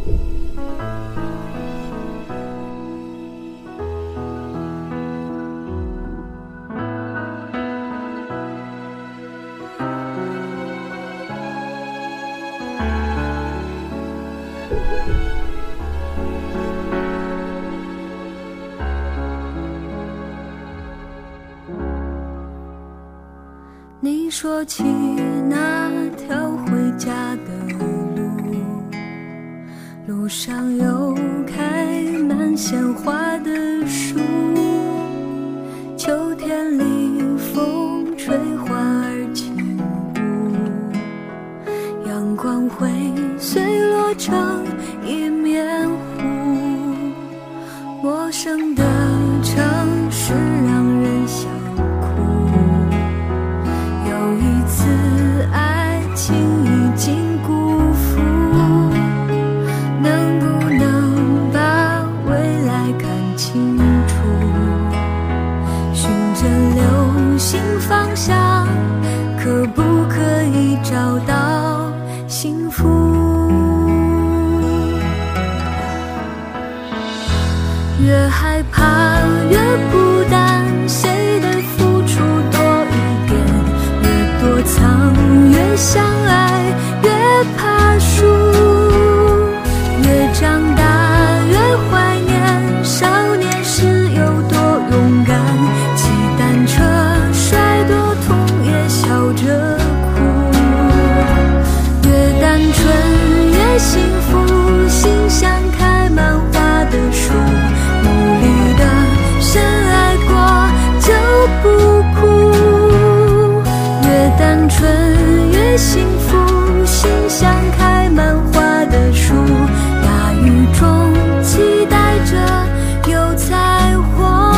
你说起那条回家的路上有开满鲜花的树，秋天里风吹花儿轻舞，阳光会碎落成一面湖。陌生的城市让人想哭，有一次爱情已经辜负，能不能把未来看清楚，循着流星方向，可不可以找到幸福？越害怕越孤单，谁的付出多一点，越躲藏越相爱，越怕输，越长大越怀念少年时有多勇敢，骑单车摔多痛也笑着哭，越单纯越幸福，心像开满花的树，深爱过就不哭，越单纯越幸福，心像开满花的树，大雨中期待着有彩虹，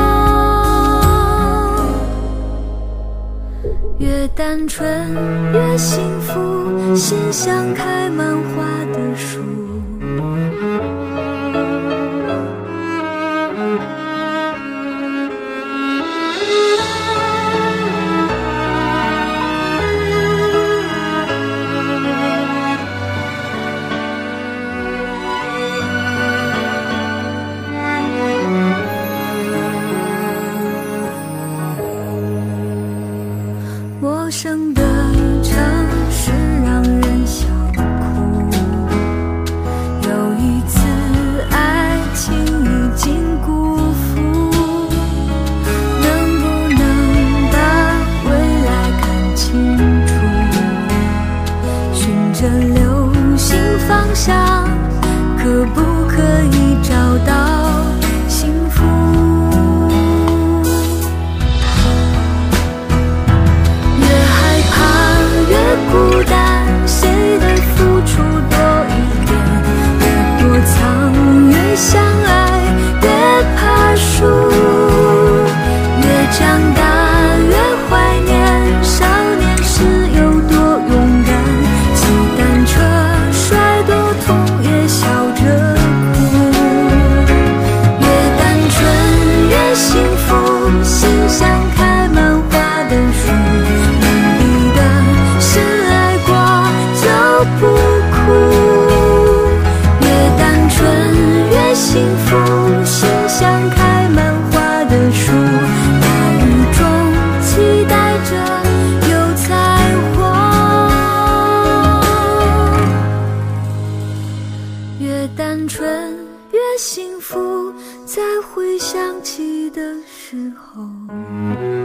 越单纯越幸福，心像开满花的树。陌生的城市让人想哭，有一次爱情已经辜负，能不能把未来看清楚，循着流星方向，可不可以找到幸福？孤单，谁的付出多一点，越躲藏越相爱，越怕输，越长大越怀念少年时有多勇敢，骑单车摔多痛也笑着哭，越单纯越幸福，心像开满花的树，不哭，越单纯越幸福，心像开满花的树，大雨中期待着有彩虹，越单纯越幸福，在回想起的时候。